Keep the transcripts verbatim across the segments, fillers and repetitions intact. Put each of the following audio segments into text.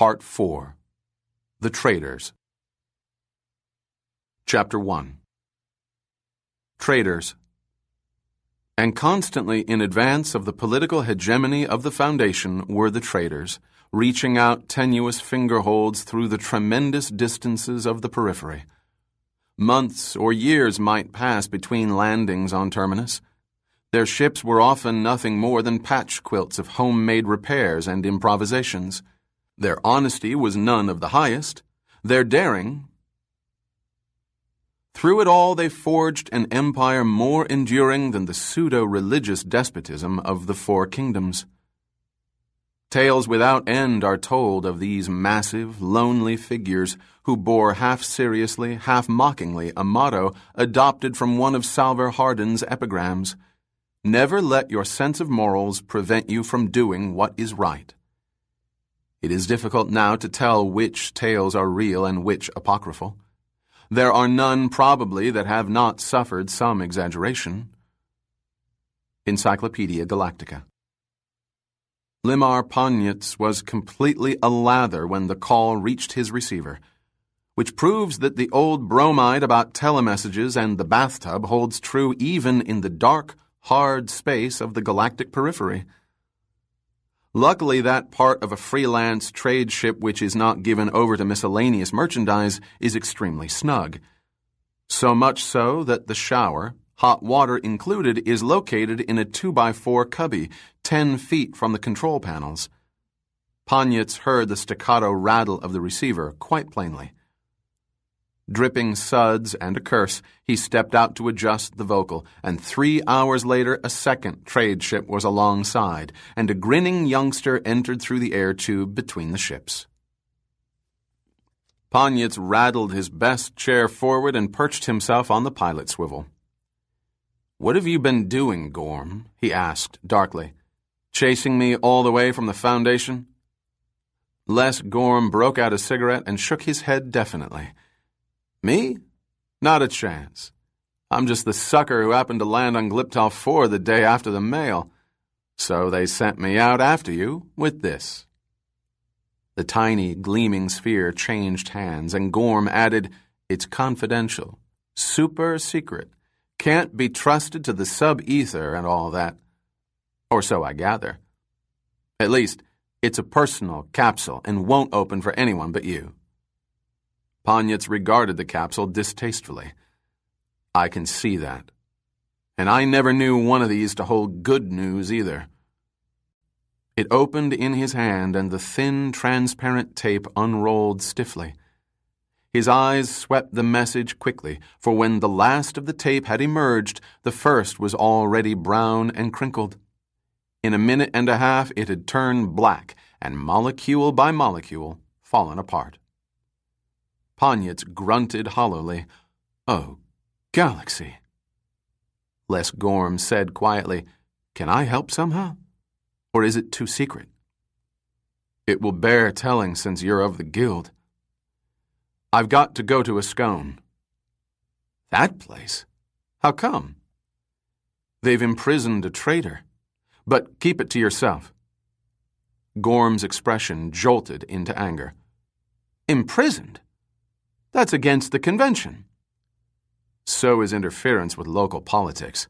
Part four. The Traders. Chapter one. Traders. And constantly in advance of the political hegemony of the Foundation were the traders, reaching out tenuous fingerholds through the tremendous distances of the periphery. Months or years might pass between landings on Terminus. Their ships were often nothing more than patch quilts of homemade repairs and improvisations. Their honesty was none of the highest. Their daring... Through it all they forged an empire more enduring than the pseudo-religious despotism of the Four Kingdoms. Tales without end are told of these massive, lonely figures who bore half-seriously, half-mockingly a motto adopted from one of Salvor Hardin's epigrams: "Never let your sense of morals prevent you from doing what is right." It is difficult now to tell which tales are real and which apocryphal. There are none, probably, that have not suffered some exaggeration. Encyclopedia Galactica. Limar Ponyitz was completely alather when the call reached his receiver, which proves that the old bromide about telemessages and the bathtub holds true even in the dark, hard space of the galactic periphery. Luckily, that part of a freelance trade ship which is not given over to miscellaneous merchandise is extremely snug. So much so that the shower, hot water included, is located in a two by four cubby, ten feet from the control panels. Ponyitz heard the staccato rattle of the receiver quite plainly. Dripping suds and a curse, he stepped out to adjust the vocal, and three hours later a second trade ship was alongside, and a grinning youngster entered through the air tube between the ships. Ponyitz rattled his best chair forward and perched himself on the pilot swivel. "What have you been doing, Gorm?" he asked darkly. "Chasing me all the way from the Foundation?" Les Gorm broke out a cigarette and shook his head definitely. "Me? Not a chance. I'm just the sucker who happened to land on Gliptal four the day after the mail. So they sent me out after you with this." The tiny, gleaming sphere changed hands, and Gorm added, "It's confidential. Super secret. Can't be trusted to the sub-ether and all that. Or so I gather. At least, it's a personal capsule and won't open for anyone but you." Ponyitz regarded the capsule distastefully. "I can see that. And I never knew one of these to hold good news either." It opened in his hand, and the thin, transparent tape unrolled stiffly. His eyes swept the message quickly, for when the last of the tape had emerged, the first was already brown and crinkled. In a minute and a half it had turned black, and molecule by molecule fallen apart. Ponyitz grunted hollowly. "Oh, Galaxy." Les Gorm said quietly, "Can I help somehow? Or is it too secret?" "It will bear telling since you're of the guild. I've got to go to Ascone." "That place? How come?" "They've imprisoned a traitor. But keep it to yourself." Gorm's expression jolted into anger. "Imprisoned? That's against the convention." "So is interference with local politics."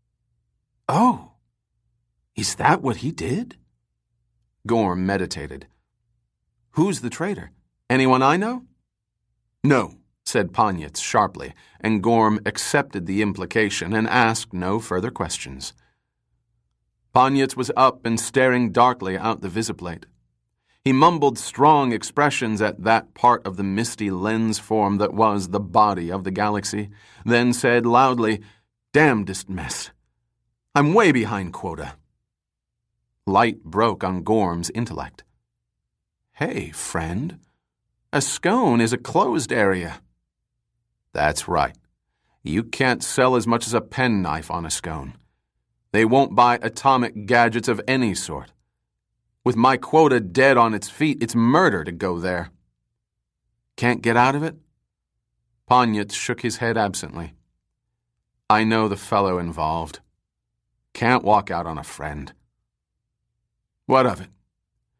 "Oh, is that what he did?" Gorm meditated. "Who's the traitor? Anyone I know?" "No," said Ponyitz sharply, and Gorm accepted the implication and asked no further questions. Ponyitz was up and staring darkly out the visiplate. He mumbled strong expressions at that part of the misty lens form that was the body of the galaxy, then said loudly, "Damnedest mess. I'm way behind quota." Light broke on Gorm's intellect. "Hey, friend, Ascone is a closed area." "That's right. You can't sell as much as a penknife on Ascone. They won't buy atomic gadgets of any sort. With my quota dead on its feet, it's murder to go there." "Can't get out of it?" Ponyitz shook his head absently. "I know the fellow involved. Can't walk out on a friend." "What of it?"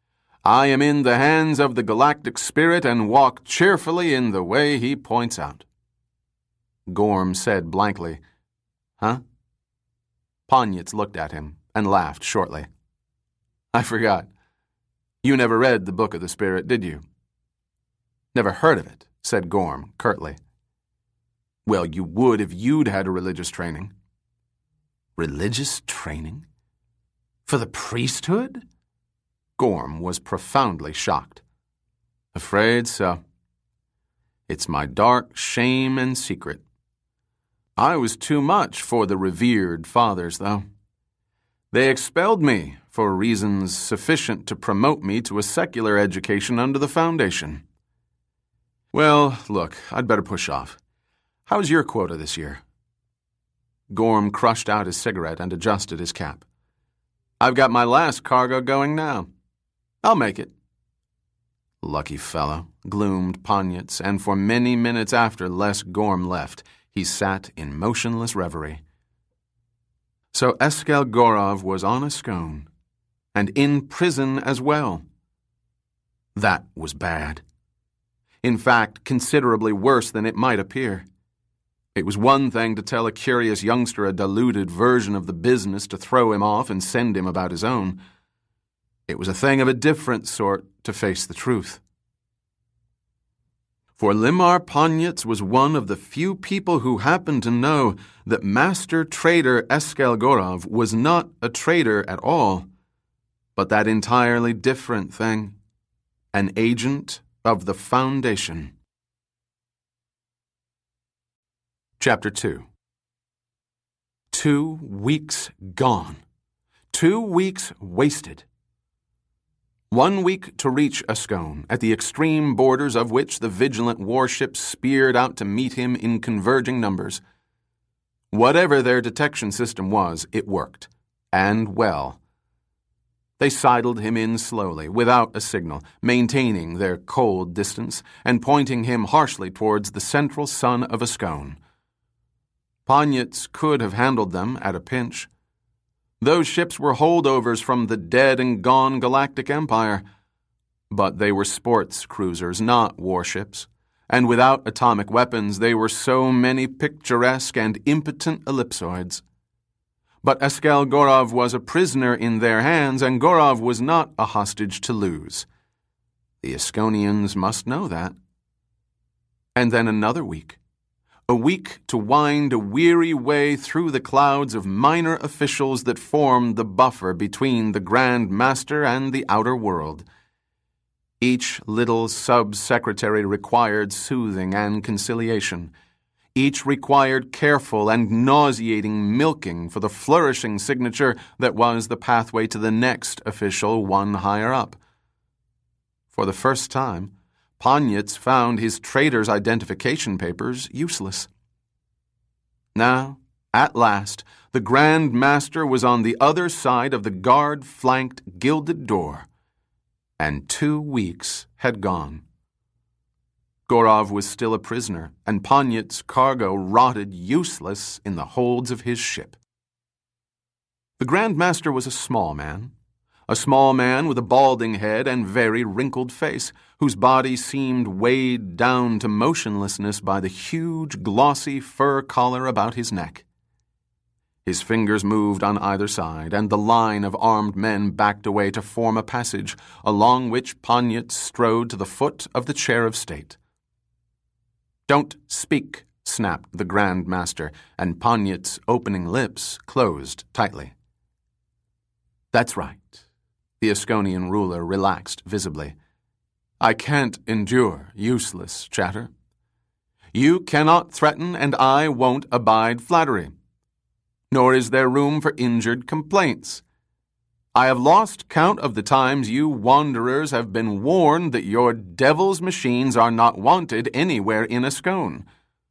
I am in the hands of the galactic spirit and walk cheerfully in the way he points out." Gorm said blankly, "Huh?" Ponyitz looked at him and laughed shortly. "I forgot. You never read the Book of the Spirit, did you?" "Never heard of it," said Gorm curtly. "Well, you would if you'd had a religious training." "Religious training? For the priesthood?" Gorm was profoundly shocked. "Afraid so. It's my dark shame and secret. I was too much for the revered fathers, though. They expelled me for reasons sufficient to promote me to a secular education under the Foundation. Well, look, I'd better push off. How's your quota this year?" Gorm crushed out his cigarette and adjusted his cap. "I've got my last cargo going now. I'll make it." "Lucky fellow," gloomed Ponyitz, and for many minutes after Les Gorm left, he sat in motionless reverie. So Eskel Gorov was on a scone, and in prison as well. That was bad. In fact, considerably worse than it might appear. It was one thing to tell a curious youngster a diluted version of the business to throw him off and send him about his own. It was a thing of a different sort to face the truth. For Limar Ponyitz was one of the few people who happened to know that Master Trader Eskel Gorov was not a traitor at all, but that entirely different thing, an agent of the Foundation. Chapter two. Two weeks gone. Two weeks wasted. One week to reach Ascone, at the extreme borders of which the vigilant warships speared out to meet him in converging numbers. Whatever their detection system was, it worked, and well. They sidled him in slowly, without a signal, maintaining their cold distance, and pointing him harshly towards the central sun of Ascone. Ponyitz could have handled them at a pinch. Those ships were holdovers from the dead and gone Galactic Empire. But they were sports cruisers, not warships. And without atomic weapons, they were so many picturesque and impotent ellipsoids. But Eskel Gorov was a prisoner in their hands, and Gorov was not a hostage to lose. The Asconians must know that. And then another week. A week to wind a weary way through the clouds of minor officials that formed the buffer between the Grand Master and the outer world. Each little sub-secretary required soothing and conciliation. Each required careful and nauseating milking for the flourishing signature that was the pathway to the next official one higher up. For the first time, Ponyitz found his trader's identification papers useless. Now, at last, the Grand Master was on the other side of the guard-flanked gilded door, and two weeks had gone. Gorov was still a prisoner, and Ponyitz's cargo rotted useless in the holds of his ship. The Grand Master was a small man, a small man with a balding head and very wrinkled face, whose body seemed weighed down to motionlessness by the huge, glossy fur collar about his neck. His fingers moved on either side, and the line of armed men backed away to form a passage, along which Ponyitz strode to the foot of the chair of state. "Don't speak," snapped the Grand Master, and Ponyitz's opening lips closed tightly. "That's right." The Asconian ruler relaxed visibly. "I can't endure useless chatter. You cannot threaten, and I won't abide flattery. Nor is there room for injured complaints. I have lost count of the times you wanderers have been warned that your devil's machines are not wanted anywhere in Ascone."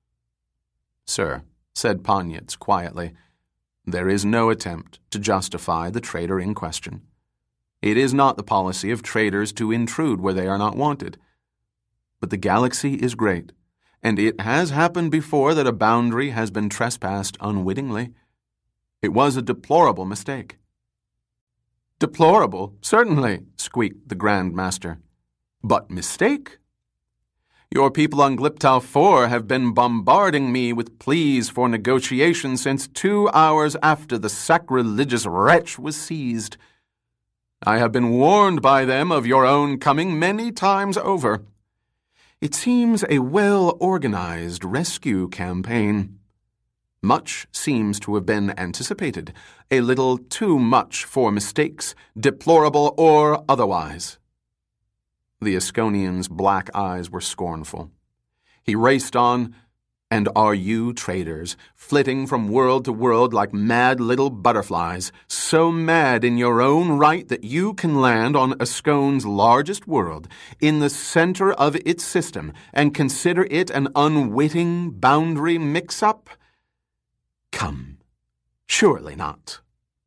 "Sir," said Ponyitz quietly, "there is no attempt to justify the traitor in question. It is not the policy of traitors to intrude where they are not wanted. But the galaxy is great, and it has happened before that a boundary has been trespassed unwittingly. It was a deplorable mistake." Deplorable, certainly, squeaked the Grand Master. But mistake? Your people on Gliptau four have been bombarding me with pleas for negotiation since two hours after the sacrilegious wretch was seized. I have been warned by them of your own coming many times over. It seems a well-organized rescue campaign. Much seems to have been anticipated, a little too much for mistakes, deplorable or otherwise. The Asconian's black eyes were scornful. He raced on, and are you traitors, flitting from world to world like mad little butterflies, so mad in your own right that you can land on Ascone's largest world, in the center of its system, and consider it an unwitting boundary mix-up? Come, surely not.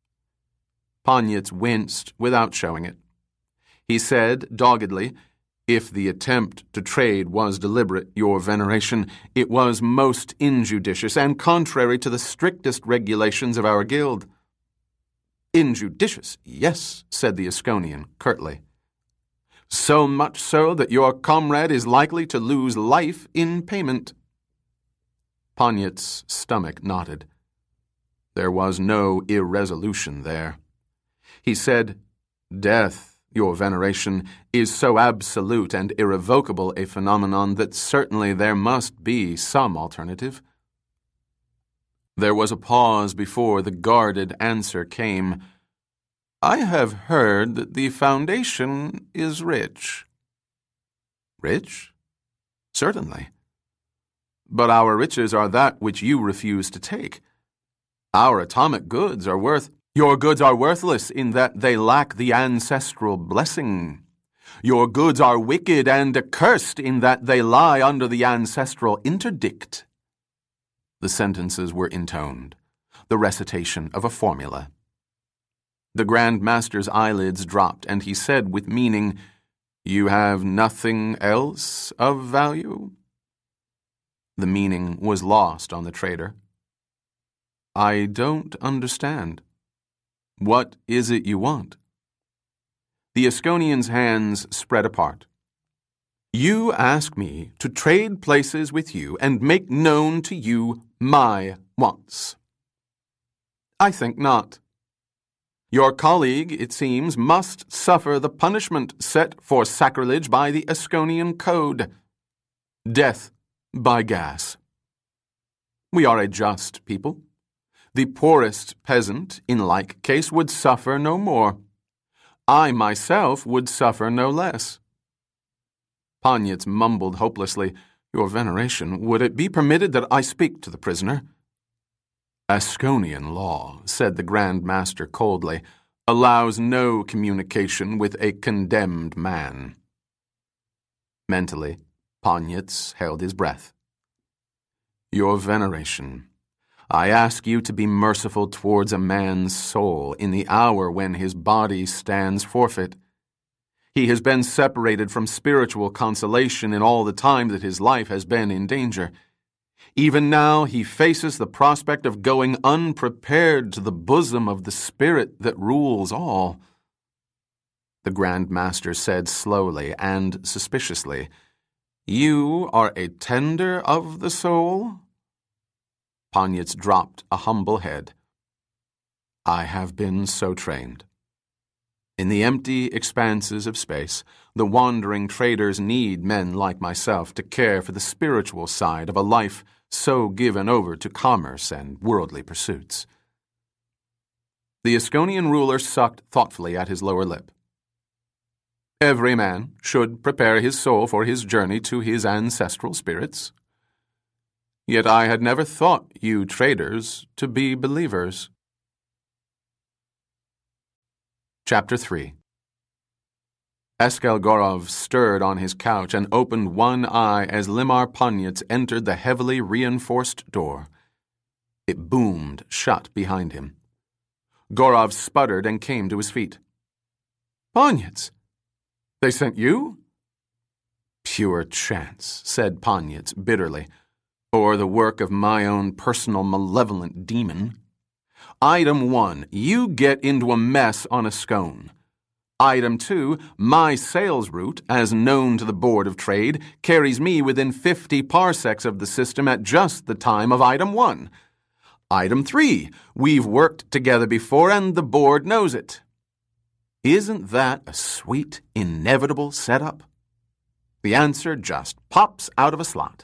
Ponyitz winced without showing it. He said doggedly, "If the attempt to trade was deliberate, Your Veneration, it was most injudicious and contrary to the strictest regulations of our guild." "Injudicious, yes," said the Asconian curtly. "So much so that your comrade is likely to lose life in payment." Ponyitz's stomach knotted. There was no irresolution there. He said, "Death, Your Veneration, is so absolute and irrevocable a phenomenon that certainly there must be some alternative." There was a pause before the guarded answer came. "I have heard that the Foundation is rich." "Rich? Certainly. But our riches are that which you refuse to take. Our atomic goods are worth... Your goods are worthless in that they lack the ancestral blessing. Your goods are wicked and accursed in that they lie under the ancestral interdict." The sentences were intoned, the recitation of a formula. The Grand Master's eyelids dropped, and he said with meaning, "You have nothing else of value?" The meaning was lost on the trader. "I don't understand. What is it you want?" The Asconian's hands spread apart. "You ask me to trade places with you and make known to you my wants." "I think not. Your colleague, it seems, must suffer the punishment set for sacrilege by the Asconian Code. Death by gas. We are a just people. The poorest peasant, in like case, would suffer no more. I myself would suffer no less." Ponyitz mumbled hopelessly, "Your Veneration, would it be permitted that I speak to the prisoner?" "Asconian law," said the Grand Master coldly, "allows no communication with a condemned man." Mentally, Ponyitz held his breath. "Your Veneration, I ask you to be merciful towards a man's soul in the hour when his body stands forfeit. He has been separated from spiritual consolation in all the time that his life has been in danger. Even now he faces the prospect of going unprepared to the bosom of the spirit that rules all." The Grand Master said slowly and suspiciously, "You are a tender of the soul?" Ponyitz dropped a humble head. "I have been so trained. In the empty expanses of space, the wandering traders need men like myself to care for the spiritual side of a life so given over to commerce and worldly pursuits." The Asconian ruler sucked thoughtfully at his lower lip. "Every man should prepare his soul for his journey to his ancestral spirits. Yet I had never thought you traders to be believers." Chapter three. Eskelgorov stirred on his couch and opened one eye as Limar Ponyitz entered the heavily reinforced door. It boomed shut behind him. Gorov sputtered and came to his feet. "Ponyitz! They sent you?" "Pure chance," said Ponyitz bitterly, "or the work of my own personal malevolent demon. Item one, you get into a mess on a scone. Item two, my sales route, as known to the Board of Trade, carries me within fifty parsecs of the system at just the time of item one. Item three, we've worked together before and the board knows it. Isn't that a sweet, inevitable setup? The answer just pops out of a slot.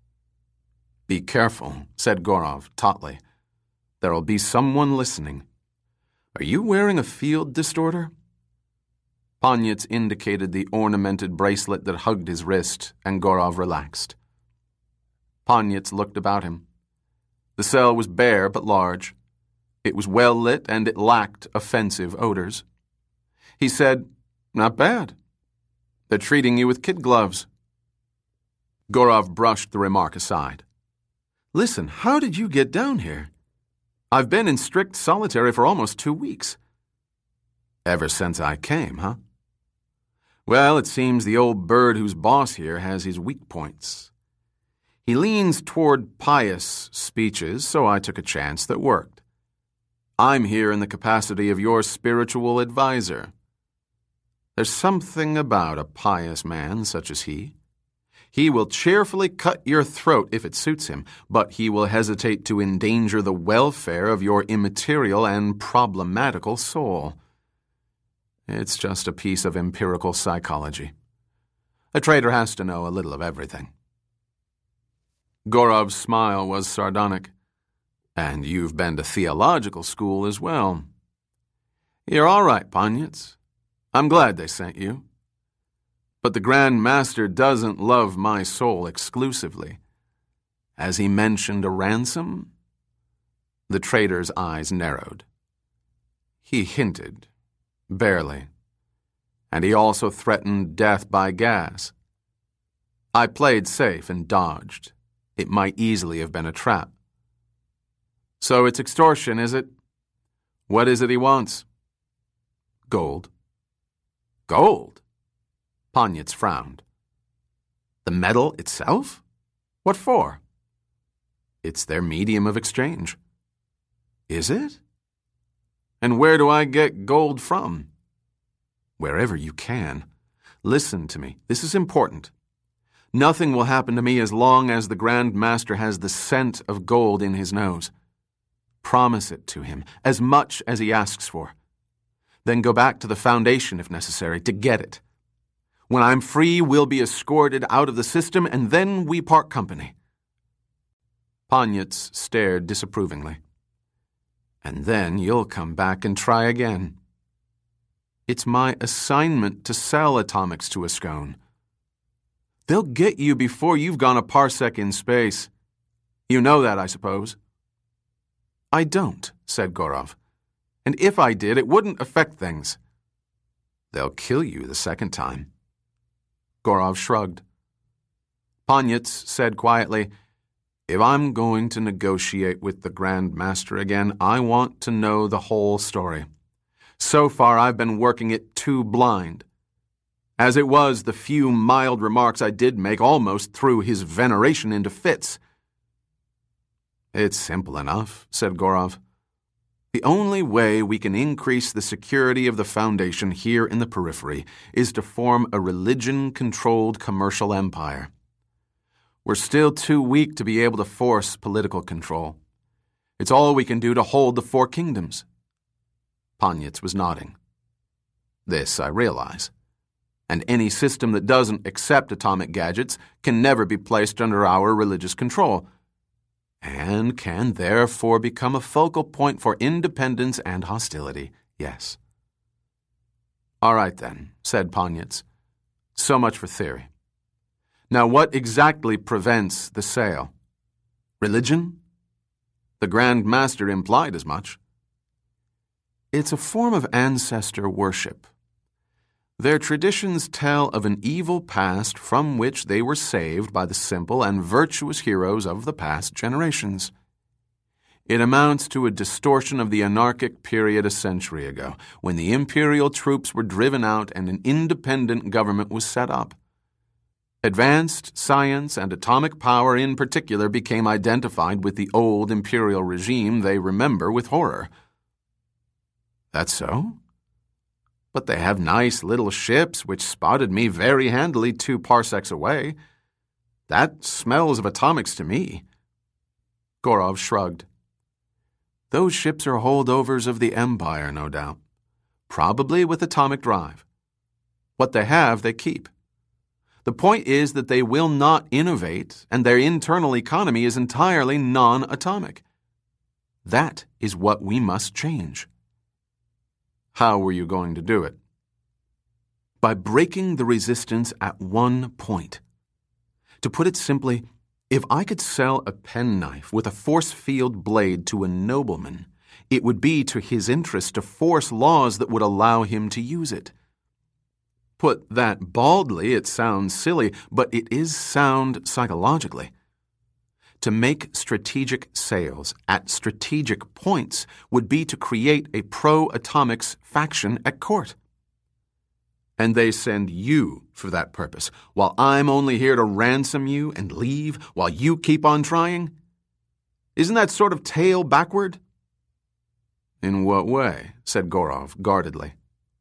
Be careful, said Gorov tautly. There'll be someone listening. Are you wearing a field distorter? Ponyitz indicated the ornamented bracelet that hugged his wrist, and Gorov relaxed. Ponyitz looked about him. The cell was bare but large. It was well lit and it lacked offensive odors. He said, Not bad. They're treating you with kid gloves. Gorov brushed the remark aside. Listen, how did you get down here? I've been in strict solitary for almost two weeks. Ever since I came, huh? Well, it seems the old bird who's boss here has his weak points. He leans toward pious speeches, so I took a chance that worked. I'm here in the capacity of your spiritual advisor. There's something about a pious man such as he. He will cheerfully cut your throat if it suits him, but he will hesitate to endanger the welfare of your immaterial and problematical soul. It's just a piece of empirical psychology. A trader has to know a little of everything. Gorov's smile was sardonic. And you've been to theological school as well. You're all right, Ponyitz. I'm glad they sent you. But the Grand Master doesn't love my soul exclusively. Has he mentioned a ransom? The trader's eyes narrowed. He hinted. Barely. And he also threatened death by gas. I played safe and dodged. It might easily have been a trap. So it's extortion, is it? What is it he wants? Gold. Gold? Ponyitz frowned. The metal itself? What for? It's their medium of exchange. Is it? And where do I get gold from? Wherever you can. Listen to me. This is important. Nothing will happen to me as long as the Grand Master has the scent of gold in his nose. Promise it to him, as much as he asks for. Then go back to the Foundation, if necessary, to get it. When I'm free, we'll be escorted out of the system, and then we part company. Ponyitz stared disapprovingly. And then you'll come back and try again. It's my assignment to sell atomics to Ascone. They'll get you before you've gone a parsec in space. You know that, I suppose. I don't, said Gorov. And if I did, it wouldn't affect things. They'll kill you the second time. Gorov shrugged. Ponyitz said quietly, If I'm going to negotiate with the Grand Master again, I want to know the whole story. So far, I've been working it too blind. As it was, the few mild remarks I did make almost threw his veneration into fits. It's simple enough, said Gorov. The only way we can increase the security of the Foundation here in the periphery is to form a religion-controlled commercial empire. We're still too weak to be able to force political control. It's all we can do to hold the Four Kingdoms. Ponyitz was nodding. This I realize. And any system that doesn't accept atomic gadgets can never be placed under our religious control, and can therefore become a focal point for independence and hostility, yes. All right then, said Ponyitz. So much for theory. Now what exactly prevents the sale? Religion? The Grand Master implied as much. It's a form of ancestor worship. Their traditions tell of an evil past from which they were saved by the simple and virtuous heroes of the past generations. It amounts to a distortion of the anarchic period a century ago, when the imperial troops were driven out and an independent government was set up. Advanced science and atomic power in particular became identified with the old imperial regime they remember with horror. That's so? But they have nice little ships which spotted me very handily two parsecs away. That smells of atomics to me. Gorov shrugged. Those ships are holdovers of the Empire, no doubt. Probably with atomic drive. What they have, they keep. The point is that they will not innovate, and their internal economy is entirely non-atomic. That is what we must change. How were you going to do it? By breaking the resistance at one point. To put it simply, if I could sell a penknife with a force field blade to a nobleman, it would be to his interest to force laws that would allow him to use it. Put that baldly, it sounds silly, but it is sound psychologically. To make strategic sales at strategic points would be to create a pro-atomics faction at court. And they send you for that purpose, while I'm only here to ransom you and leave while you keep on trying? Isn't that sort of tail backward? In what way? Said Gorov guardedly.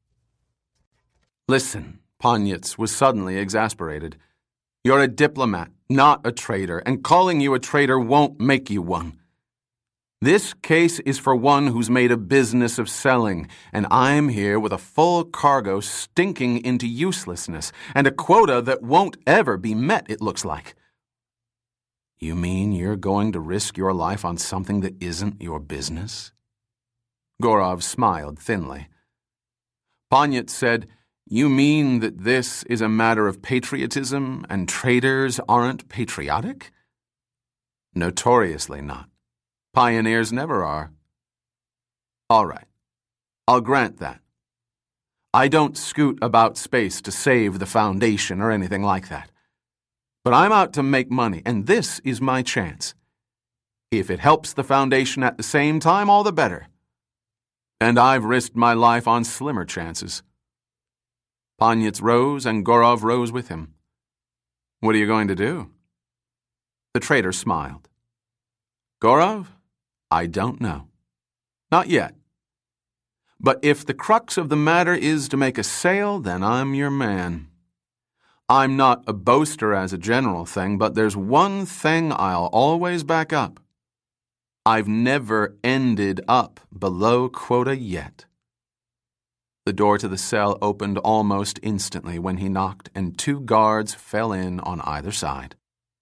Listen, Ponyitz was suddenly exasperated. You're a diplomat, not a traitor, and calling you a traitor won't make you one. This case is for one who's made a business of selling, and I'm here with a full cargo stinking into uselessness, and a quota that won't ever be met, it looks like. You mean you're going to risk your life on something that isn't your business? Gorov smiled thinly. Ponyitz said, You mean that this is a matter of patriotism and traitors aren't patriotic? Notoriously not. Pioneers never are. All right, I'll grant that. I don't scoot about space to save the Foundation or anything like that. But I'm out to make money, and this is my chance. If it helps the Foundation at the same time, all the better. And I've risked my life on slimmer chances. Ponyitz rose, and Gorov rose with him. What are you going to do? The traitor smiled. Gorov, I don't know. Not yet. But if the crux of the matter is to make a sale, then I'm your man. I'm not a boaster as a general thing, but there's one thing I'll always back up. I've never ended up below quota yet. The door to the cell opened almost instantly when he knocked, and two guards fell in on either side.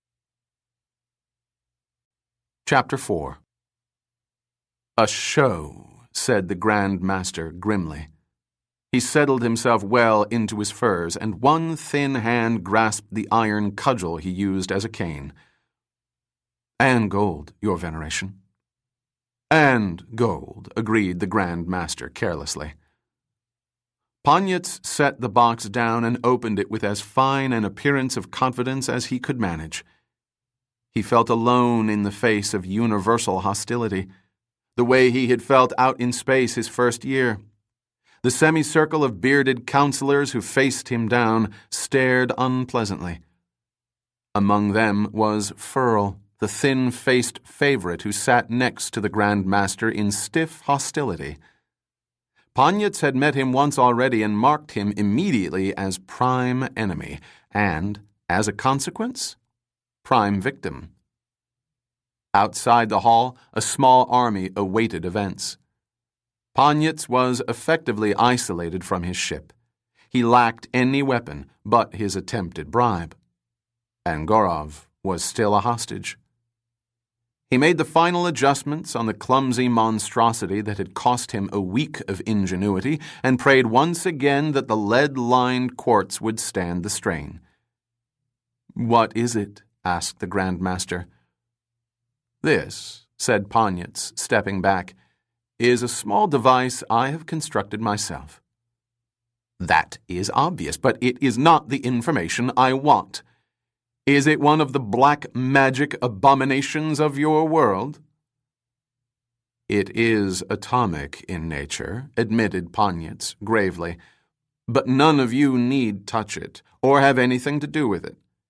Chapter four. A show, said the Grand Master grimly. He settled himself well into his furs, and one thin hand grasped the iron cudgel he used as a cane. And gold, Your Veneration. And gold, agreed the Grand Master carelessly. Ponyitz set the box down and opened it with as fine an appearance of confidence as he could manage. He felt alone in the face of universal hostility, the way he had felt out in space his first year. The semicircle of bearded counselors who faced him down stared unpleasantly. Among them was Furl, the thin-faced favorite who sat next to the Grand Master in stiff hostility. Ponyitz had met him once already and marked him immediately as prime enemy, and, as a consequence, prime victim. Outside the hall, a small army awaited events. Ponyitz was effectively isolated from his ship. He lacked any weapon but his attempted bribe. And Gorov was still a hostage. He made the final adjustments on the clumsy monstrosity that had cost him a week of ingenuity and prayed once again that the lead-lined quartz would stand the strain. "What is it?" asked the Grand Master. "This," said Ponyitz, stepping back, "is a small device I have constructed myself." "That is obvious, but it is not the information I want. Is it one of the black magic abominations of your world?" "It is atomic in nature," admitted Ponyitz gravely, "but none of you need touch it or have anything to do with it.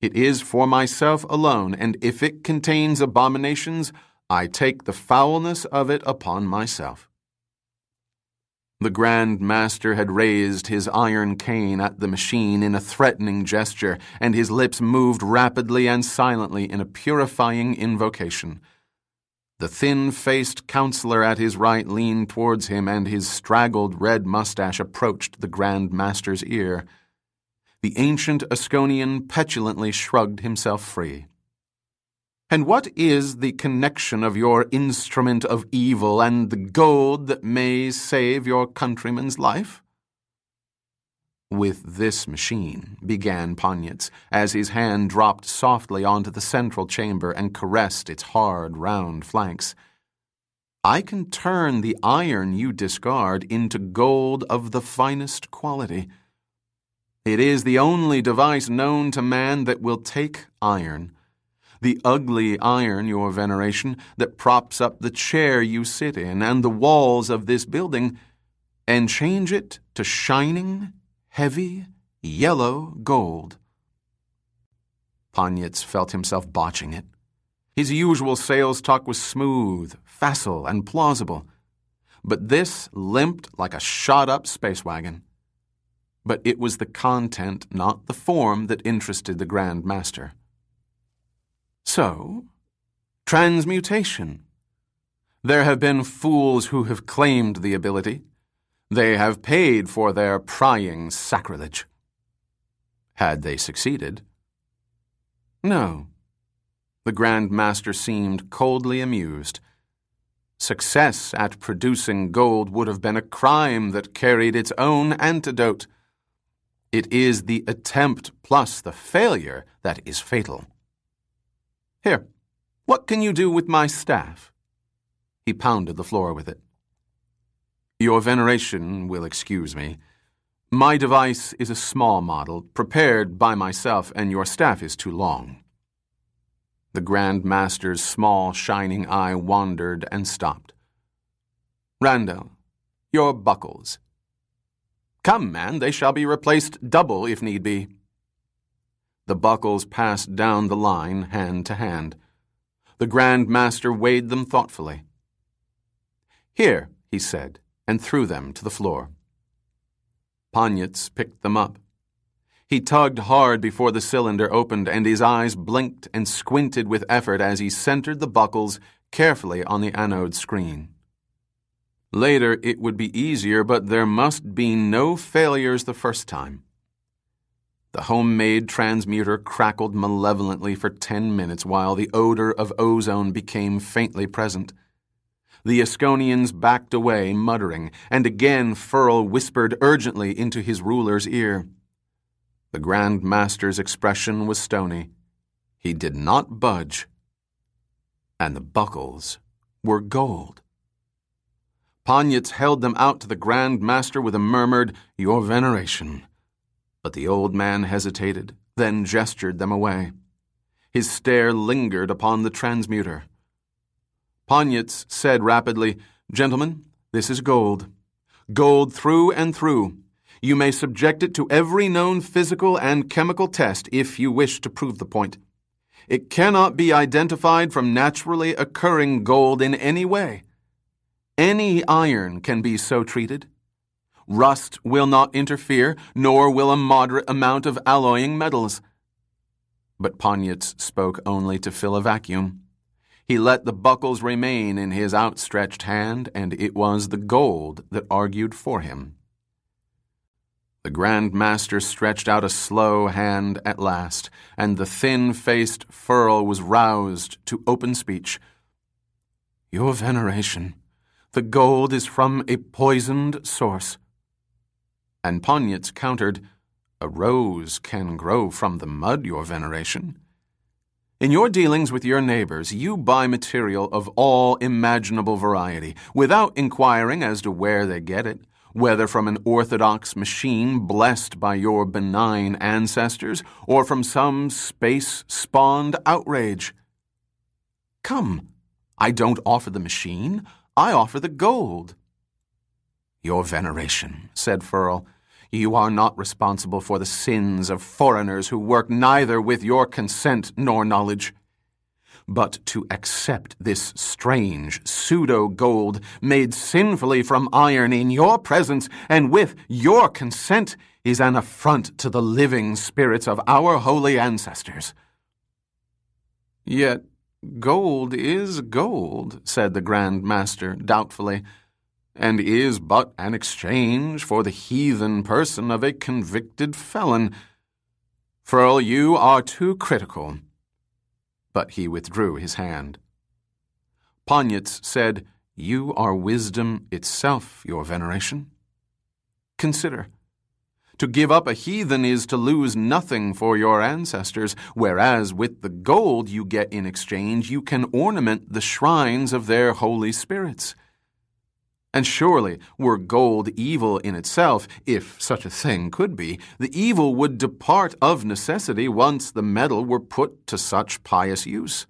It is for myself alone, and if it contains abominations, I take the foulness of it upon myself." The Grand Master had raised his iron cane at the machine in a threatening gesture, and his lips moved rapidly and silently in a purifying invocation. The thin-faced counselor at his right leaned towards him, and his straggled red mustache approached the Grand Master's ear. The ancient Asconian petulantly shrugged himself free. "And what is the connection of your instrument of evil and the gold that may save your countryman's life?" "With this machine," began Panyitz, as his hand dropped softly onto the central chamber and caressed its hard, round flanks, "I can turn the iron you discard into gold of the finest quality. It is the only device known to man that will take iron, the ugly iron, your veneration, that props up the chair you sit in and the walls of this building, and change it to shining, heavy, yellow gold." Panyitz felt himself botching it. His usual sales talk was smooth, facile, and plausible, but this limped like a shot-up space wagon. But it was the content, not the form, that interested the Grand Master. "So, transmutation. There have been fools who have claimed the ability. They have paid for their prying sacrilege." "Had they succeeded?" "No." The Grand Master seemed coldly amused. "Success at producing gold would have been a crime that carried its own antidote. It is the attempt plus the failure that is fatal. Here, what can you do with my staff?" He pounded the floor with it. "Your veneration will excuse me. My device is a small model, prepared by myself, and your staff is too long." The Grand Master's small, shining eye wandered and stopped. "Randall, your buckles." "Come, man, they shall be replaced double if need be." The buckles passed down the line, hand to hand. The Grand Master weighed them thoughtfully. "Here," he said, and threw them to the floor. Panyitz picked them up. He tugged hard before the cylinder opened, and his eyes blinked and squinted with effort as he centered the buckles carefully on the anode screen. Later it would be easier, but there must be no failures the first time. The homemade transmuter crackled malevolently for ten minutes while the odor of ozone became faintly present. The Asconians backed away, muttering, and again Furl whispered urgently into his ruler's ear. The Grand Master's expression was stony. He did not budge. And the buckles were gold. Panyitz held them out to the Grand Master with a murmured, "Your veneration." But the old man hesitated, then gestured them away. His stare lingered upon the transmuter. Panyitz said rapidly, "Gentlemen, this is gold. Gold through and through. You may subject it to every known physical and chemical test if you wish to prove the point. It cannot be identified from naturally occurring gold in any way. Any iron can be so treated. Rust will not interfere, nor will a moderate amount of alloying metals." But Panyitz spoke only to fill a vacuum. He let the buckles remain in his outstretched hand, and it was the gold that argued for him. The Grand Master stretched out a slow hand at last, and the thin-faced Furl was roused to open speech. "Your veneration, the gold is from a poisoned source." And Panyitz countered, "A rose can grow from the mud, your veneration. In your dealings with your neighbors, you buy material of all imaginable variety, without inquiring as to where they get it, whether from an orthodox machine blessed by your benign ancestors, or from some space-spawned outrage. Come, I don't offer the machine, I offer the gold." "Your veneration," said Furl, You are not responsible for the sins of foreigners who work neither with your consent nor knowledge. But to accept this strange pseudo-gold made sinfully from iron in your presence and with your consent is an affront to the living spirits of our holy ancestors." "Yet gold is gold," said the Grand Master doubtfully, "and is but an exchange for the heathen person of a convicted felon. Firle, you are too critical." But he withdrew his hand. Ponyitz said, "You are wisdom itself, your veneration. Consider. To give up a heathen is to lose nothing for your ancestors, whereas with the gold you get in exchange you can ornament the shrines of their holy spirits. And surely, were gold evil in itself, if such a thing could be, the evil would depart of necessity once the metal were put to such pious use."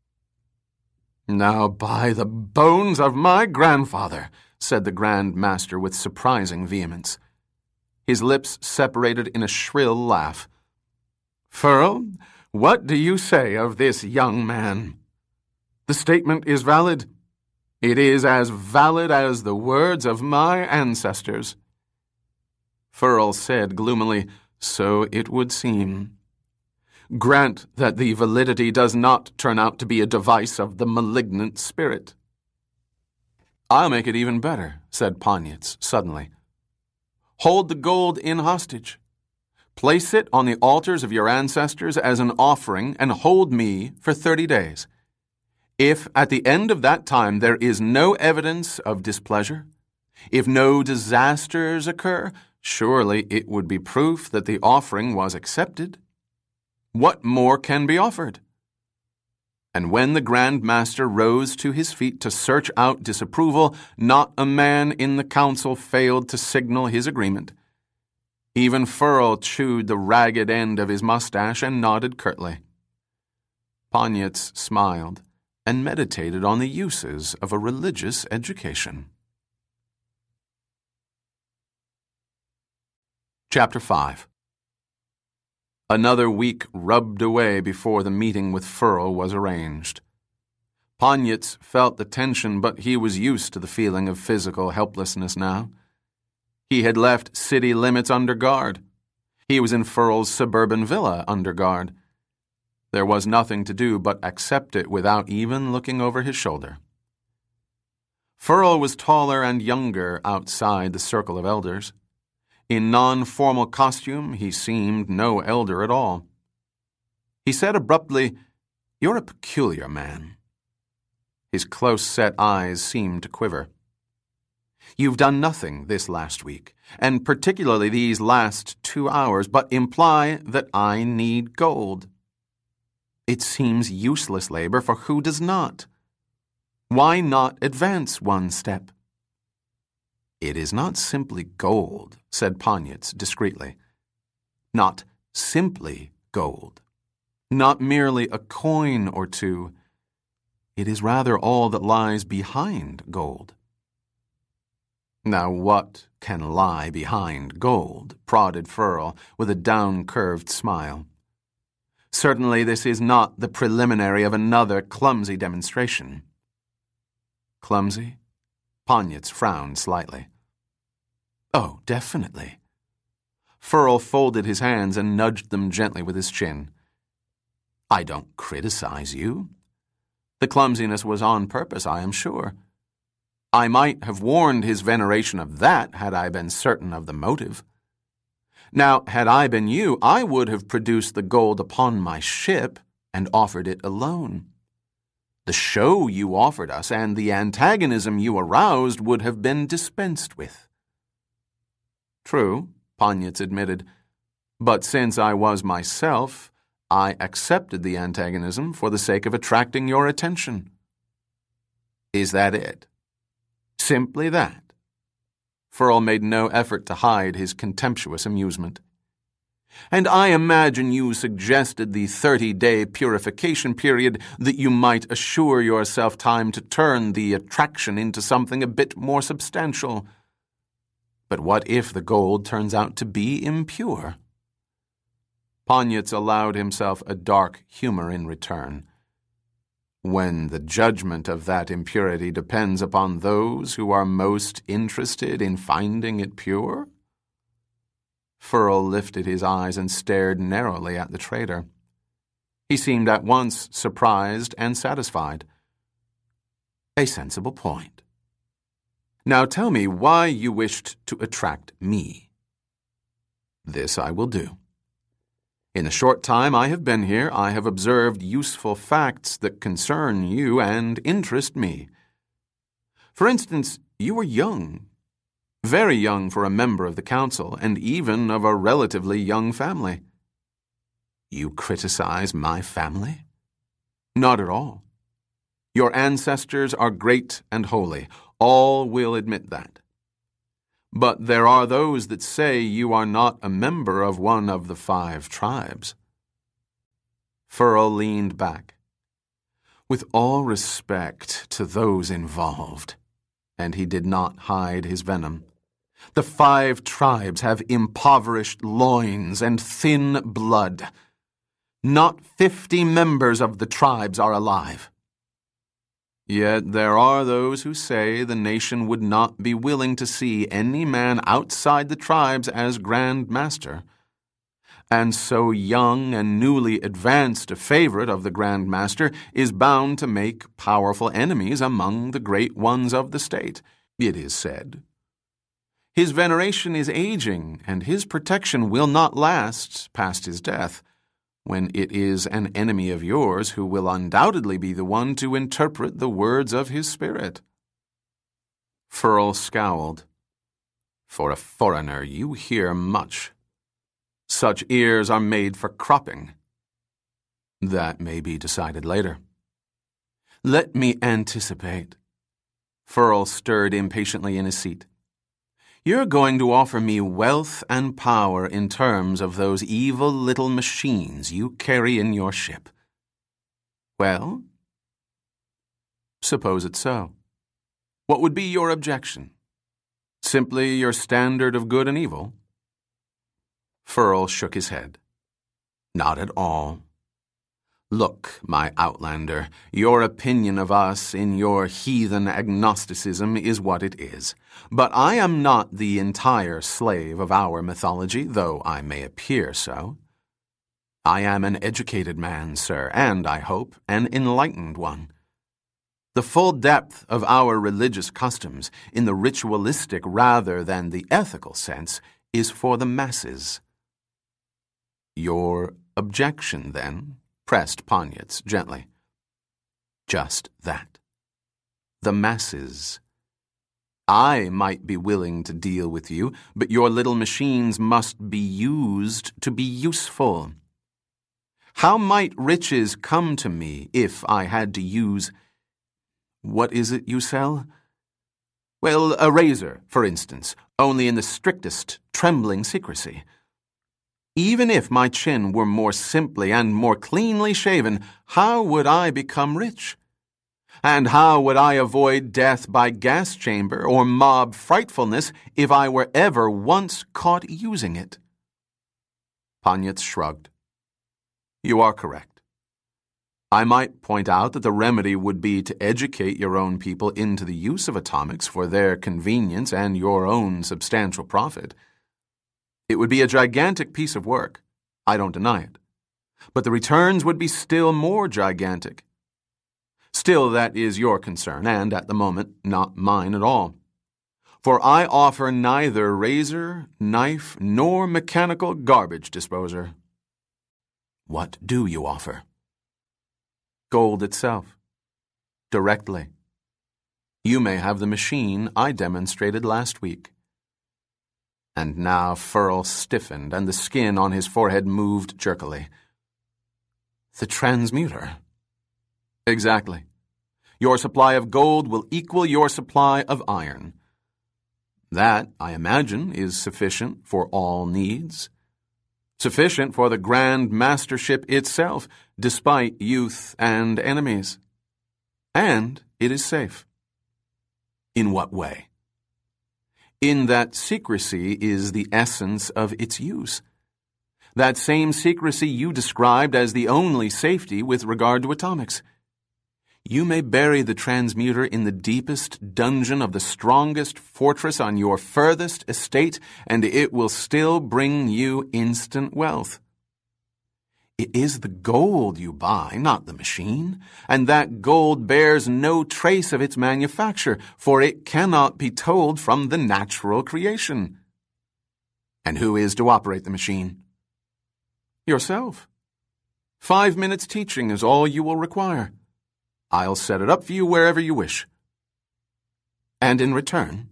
"Now, by the bones of my grandfather," said the Grand Master with surprising vehemence. His lips separated in a shrill laugh. "Firle, what do you say of this young man? The statement is valid. It is as valid as the words of my ancestors." Firle said gloomily, "So it would seem. Grant that the validity does not turn out to be a device of the malignant spirit." "I'll make it even better," said Ponyitz suddenly. "Hold the gold in hostage. Place it on the altars of your ancestors as an offering and hold me for thirty days. If at the end of that time there is no evidence of displeasure, if no disasters occur, surely it would be proof that the offering was accepted. What more can be offered?" And when the Grand Master rose to his feet to search out disapproval, not a man in the council failed to signal his agreement. Even Firle chewed the ragged end of his mustache and nodded curtly. Ponyitz smiled and meditated on the uses of a religious education. Chapter five. Another week rubbed away before the meeting with Firle was arranged. Ponyitz felt the tension, but he was used to the feeling of physical helplessness now. He had left city limits under guard. He was in Firle's suburban villa under guard. There was nothing to do but accept it without even looking over his shoulder. Firle was taller and younger outside the circle of elders. In non-formal costume, he seemed no elder at all. He said abruptly, "You're a peculiar man." His close-set eyes seemed to quiver. "You've done nothing this last week, and particularly these last two hours, but imply that I need gold. It seems useless labor, for who does not? Why not advance one step?" "It is not simply gold," said Ponyitz discreetly. "Not simply gold. Not merely a coin or two. It is rather all that lies behind gold." "Now what can lie behind gold?" prodded Firle with a down-curved smile. "Certainly this is not the preliminary of another clumsy demonstration." "Clumsy?" Ponyitz frowned slightly. "Oh, definitely." Firle folded his hands and nudged them gently with his chin. "I don't criticize you. The clumsiness was on purpose, I am sure. I might have warned his veneration of that had I been certain of the motive. Now, had I been you, I would have produced the gold upon my ship and offered it alone. The show you offered us and the antagonism you aroused would have been dispensed with." "True," Ponyitz admitted, "but since I was myself, I accepted the antagonism for the sake of attracting your attention." "Is that it? Simply that?" Firle made no effort to hide his contemptuous amusement. "And I imagine you suggested the thirty-day purification period that you might assure yourself time to turn the attraction into something a bit more substantial. But what if the gold turns out to be impure? Ponyitz allowed himself a dark humor in return. When the judgment of that impurity depends upon those who are most interested in finding it pure? Furl lifted his eyes and stared narrowly at the trader. He seemed at once surprised and satisfied. A sensible point. Now tell me why you wished to attract me. This I will do. In the short time I have been here, I have observed useful facts that concern you and interest me. For instance, you are young, very young for a member of the council, and even of a relatively young family. You criticize my family? Not at all. Your ancestors are great and holy. All will admit that. But there are those that say you are not a member of one of the five tribes. Furl leaned back. With all respect to those involved, and he did not hide his venom, the five tribes have impoverished loins and thin blood. Not fifty members of the tribes are alive. Yet there are those who say the nation would not be willing to see any man outside the tribes as Grand Master. And so young and newly advanced a favorite of the Grand Master is bound to make powerful enemies among the great ones of the state, it is said. His veneration is aging, and his protection will not last past his death, when it is an enemy of yours who will undoubtedly be the one to interpret the words of his spirit. Furl scowled. For a foreigner, you hear much. Such ears are made for cropping. That may be decided later. Let me anticipate. Furl stirred impatiently in his seat. You're going to offer me wealth and power in terms of those evil little machines you carry in your ship. Well, suppose it's so. What would be your objection? Simply your standard of good and evil? Furl shook his head. Not at all. Look, my outlander, your opinion of us in your heathen agnosticism is what it is. But I am not the entire slave of our mythology, though I may appear so. I am an educated man, sir, and, I hope, an enlightened one. The full depth of our religious customs, in the ritualistic rather than the ethical sense, is for the masses. Your objection, then? Pressed Ponyitz gently. Just that. The masses. I might be willing to deal with you, but your little machines must be used to be useful. How might riches come to me if I had to use... What is it you sell? Well, a razor, for instance, only in the strictest trembling secrecy. Even if my chin were more simply and more cleanly shaven, how would I become rich? And how would I avoid death by gas chamber or mob frightfulness if I were ever once caught using it? Ponyitz shrugged. You are correct. I might point out that the remedy would be to educate your own people into the use of atomics for their convenience and your own substantial profit. It would be a gigantic piece of work. I don't deny it. But the returns would be still more gigantic. Still, that is your concern, and at the moment, not mine at all. For I offer neither razor, knife, nor mechanical garbage disposer. What do you offer? Gold itself. Directly. You may have the machine I demonstrated last week. And now Furl stiffened, and the skin on his forehead moved jerkily. The transmuter. Exactly. Your supply of gold will equal your supply of iron. That, I imagine, is sufficient for all needs. Sufficient for the Grand Mastership itself, despite youth and enemies. And it is safe. In what way? in that secrecy is the essence of its use. That same secrecy you described as the only safety with regard to atomics. You may bury the transmuter in the deepest dungeon of the strongest fortress on your furthest estate, and it will still bring you instant wealth. It is the gold you buy, not the machine, and that gold bears no trace of its manufacture, for it cannot be told from the natural creation. And who is to operate the machine? Yourself. Five minutes teaching is all you will require. I'll set it up for you wherever you wish. And in return?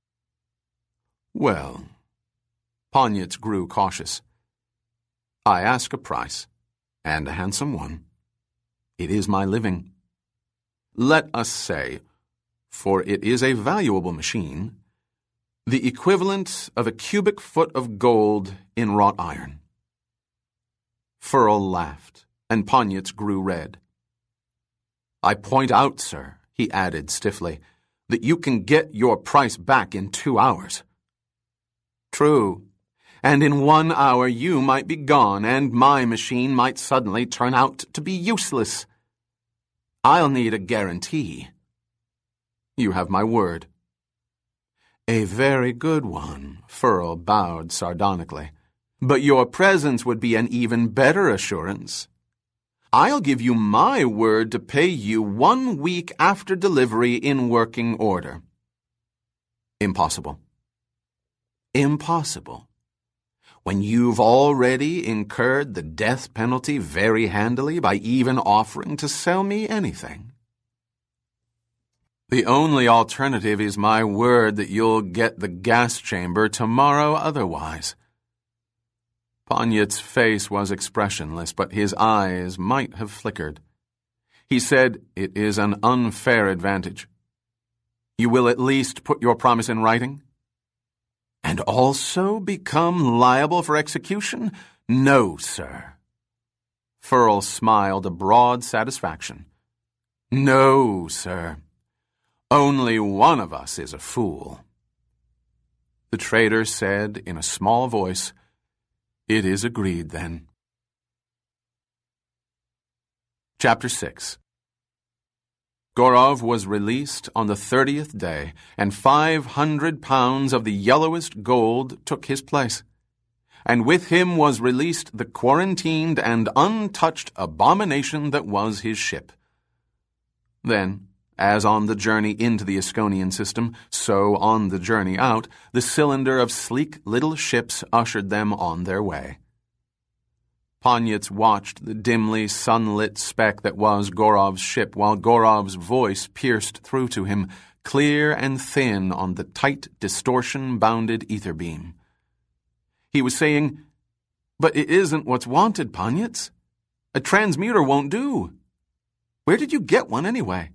Well, Ponyitz grew cautious. I ask a price, and a handsome one. It is my living. Let us say, for it is a valuable machine, the equivalent of a cubic foot of gold in wrought iron. Ferrol laughed, and Ponyitz grew red. I point out, sir, he added stiffly, that you can get your price back in two hours. True, and in one hour you might be gone, and my machine might suddenly turn out to be useless. I'll need a guarantee. You have my word. A very good one, Ferrol bowed sardonically. But your presence would be an even better assurance. I'll give you my word to pay you one week after delivery in working order. Impossible. Impossible. When you've already incurred the death penalty very handily by even offering to sell me anything. The only alternative is my word that you'll get the gas chamber tomorrow otherwise. Ponyitz's face was expressionless, but his eyes might have flickered. He said, "It is an unfair advantage. You will at least put your promise in writing? And also become liable for execution? No, sir." Ferrol smiled a broad satisfaction. No, sir. Only one of us is a fool. The trader said in a small voice, "It is agreed, then." Chapter six. Gorov was released on the thirtieth day, and five hundred pounds of the yellowest gold took his place. And with him was released the quarantined and untouched abomination that was his ship. Then, as on the journey into the Asconian system, so on the journey out, the cylinder of sleek little ships ushered them on their way. Ponyitz watched the dimly sunlit speck that was Gorov's ship, while Gorov's voice pierced through to him, clear and thin on the tight, distortion-bounded ether beam. He was saying, "But it isn't what's wanted, Ponyitz. A transmuter won't do. Where did you get one anyway?"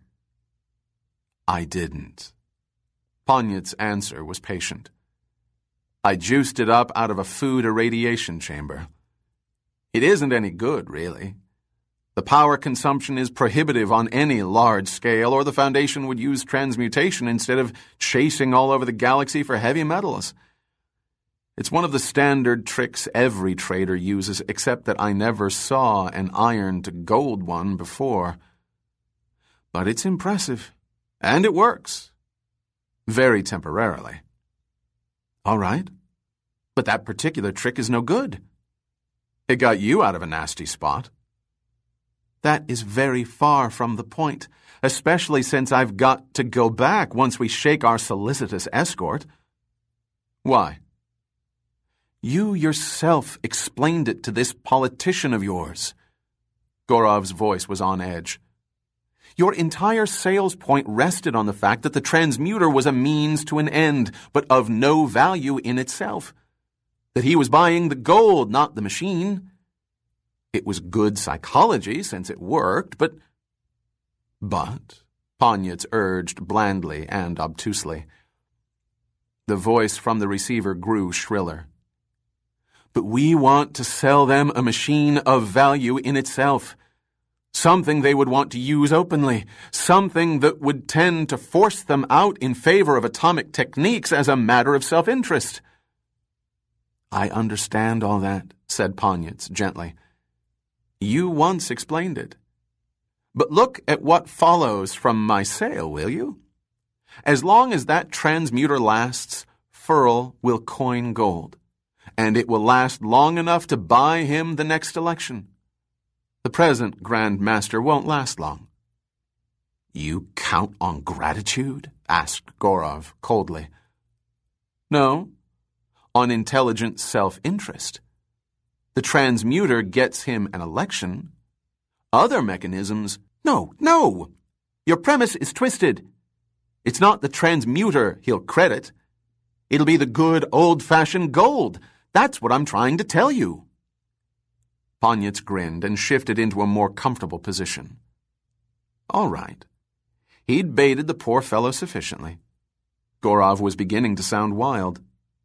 I didn't. Ponyitz's answer was patient. I juiced it up out of a food irradiation chamber. It isn't any good, really. The power consumption is prohibitive on any large scale, or the Foundation would use transmutation instead of chasing all over the galaxy for heavy metals. It's one of the standard tricks every trader uses, except that I never saw an iron-to-gold one before. But it's impressive. And it works. Very temporarily. All right. But that particular trick is no good. It got you out of a nasty spot. That is very far from the point, especially since I've got to go back once we shake our solicitous escort. Why? You yourself explained it to this politician of yours. Gorov's voice was on edge. Your entire sales point rested on the fact that the transmuter was a means to an end, but of no value in itself. That he was buying the gold, not the machine. It was good psychology, since it worked, but... But, Ponyitz urged blandly and obtusely. The voice from the receiver grew shriller. But we want to sell them a machine of value in itself. something they would want to use openly, something that would tend to force them out in favor of atomic techniques as a matter of self-interest. I understand all that, said Ponyitz gently. You once explained it. But look at what follows from my sale, will you? As long as that transmuter lasts, Furl will coin gold, and it will last long enough to buy him the next election. The present Grand Master won't last long. You count on gratitude? Asked Gorov coldly. No, on intelligent self-interest. The transmuter gets him an election. Other mechanisms... No, no! Your premise is twisted. It's not the transmuter he'll credit. It'll be the good old-fashioned gold. That's what I'm trying to tell you. Ponyitz grinned and shifted into a more comfortable position. All right. He'd baited the poor fellow sufficiently. Gorov was beginning to sound wild.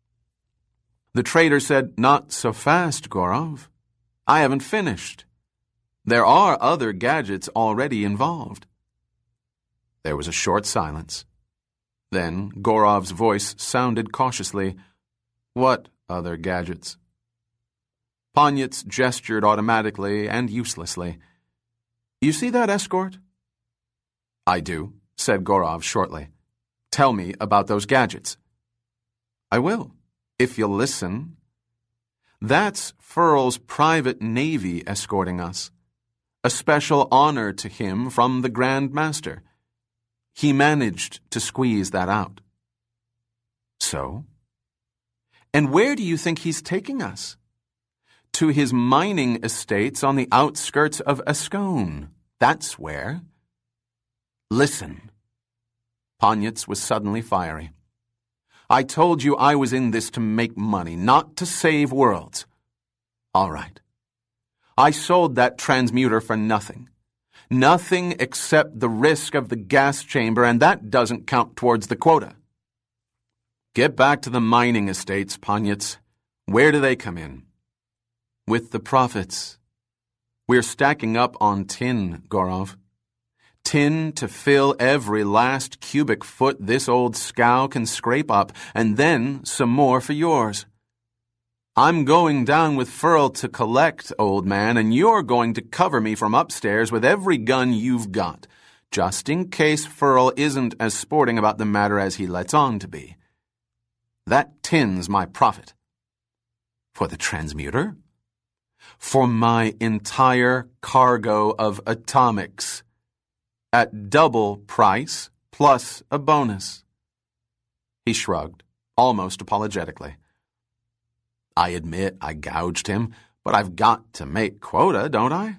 The trader said, Not so fast, Gorov. I haven't finished. There are other gadgets already involved. There was a short silence. Then Gorov's voice sounded cautiously, What other gadgets? Ponyitz gestured automatically and uselessly. You see that escort? I do, said Gorov shortly. Tell me about those gadgets. I will, if you'll listen. That's Furl's private navy escorting us. A special honor to him from the Grand Master. He managed to squeeze that out. So? And where do you think he's taking us? To his mining estates on the outskirts of Ascone. That's where. Listen. Ponyitz was suddenly fiery. I told you I was in this to make money, not to save worlds. All right. I sold that transmuter for nothing. Nothing except the risk of the gas chamber, and that doesn't count towards the quota. Get back to the mining estates, Ponyitz. Where do they come in? With the profits. We're stacking up on tin, Gorov. Tin to fill every last cubic foot this old scow can scrape up, and then some more for yours. I'm going down with Furl to collect, old man, and you're going to cover me from upstairs with every gun you've got, just in case Furl isn't as sporting about the matter as he lets on to be. That tin's my profit. For the transmuter? For my entire cargo of atomics. At double price plus a bonus. He shrugged, almost apologetically. I admit I gouged him, but I've got to make quota, don't I?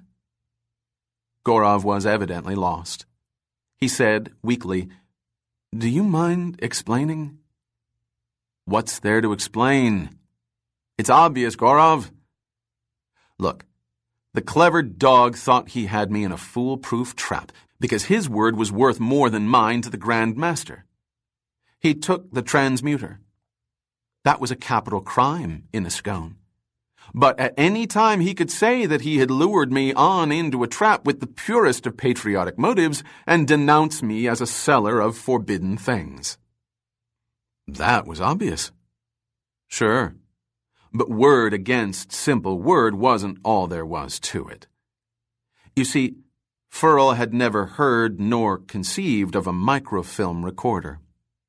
Gorov was evidently lost. He said weakly, Do you mind explaining? What's there to explain? It's obvious, Gorov. Look, the clever dog thought he had me in a foolproof trap because his word was worth more than mine to the Grand Master. He took the transmuter. That was a capital crime in Ascone. But at any time he could say that he had lured me on into a trap with the purest of patriotic motives and denounce me as a seller of forbidden things. That was obvious. Sure. But word against simple word wasn't all there was to it. You see, Furl had never heard nor conceived of a microfilm recorder.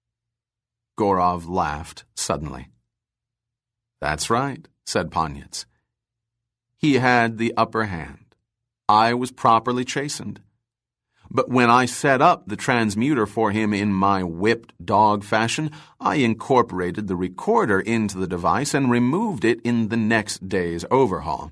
Gorov laughed suddenly. That's right, said Ponyitz. He had the upper hand. I was properly chastened. But when I set up the transmuter for him in my whipped dog fashion, I incorporated the recorder into the device and removed it in the next day's overhaul.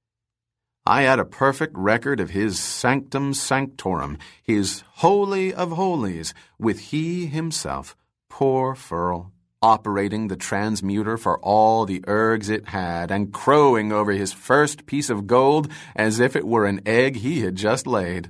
I had a perfect record of his sanctum sanctorum, his holy of holies, with he himself, poor Furl, operating the transmuter for all the ergs it had and crowing over his first piece of gold as if it were an egg he had just laid.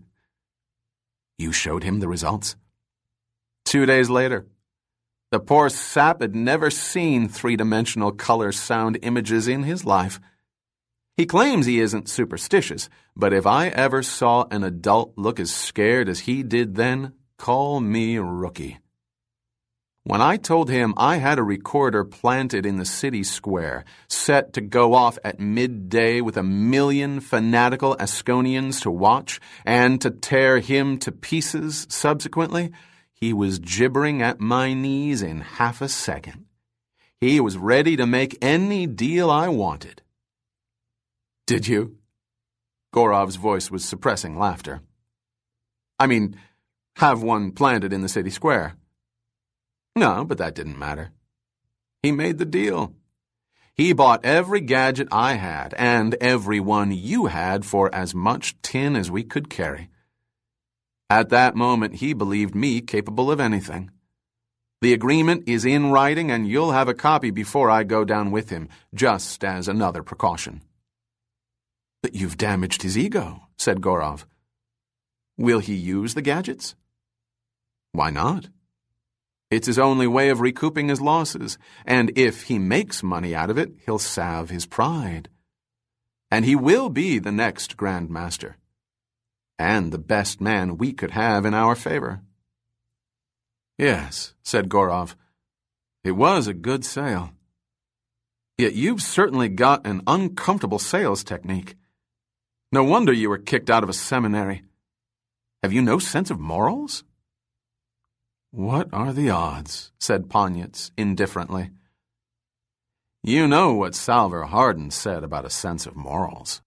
You showed him the results? Two days later. The poor sap had never seen three-dimensional color sound images in his life. He claims he isn't superstitious, but if I ever saw an adult look as scared as he did then, call me rookie. When I told him I had a recorder planted in the city square, set to go off at midday with a million fanatical Asconians to watch and to tear him to pieces subsequently, he was gibbering at my knees in half a second. He was ready to make any deal I wanted. Did you? Gorov's voice was suppressing laughter. I mean, have one planted in the city square. No, but that didn't matter. He made the deal. He bought every gadget I had and every one you had for as much tin as we could carry. At that moment, he believed me capable of anything. The agreement is in writing, and you'll have a copy before I go down with him, just as another precaution. But you've damaged his ego, said Gorov. Will he use the gadgets? Why not? It's his only way of recouping his losses, and if he makes money out of it, he'll salve his pride. And he will be the next Grand Master, and the best man we could have in our favor. Yes, said Gorov. It was a good sale. Yet you've certainly got an uncomfortable sales technique. No wonder you were kicked out of a seminary. Have you no sense of morals? What are the odds? Said Ponyitz indifferently. You know what Salvor Hardin said about a sense of morals.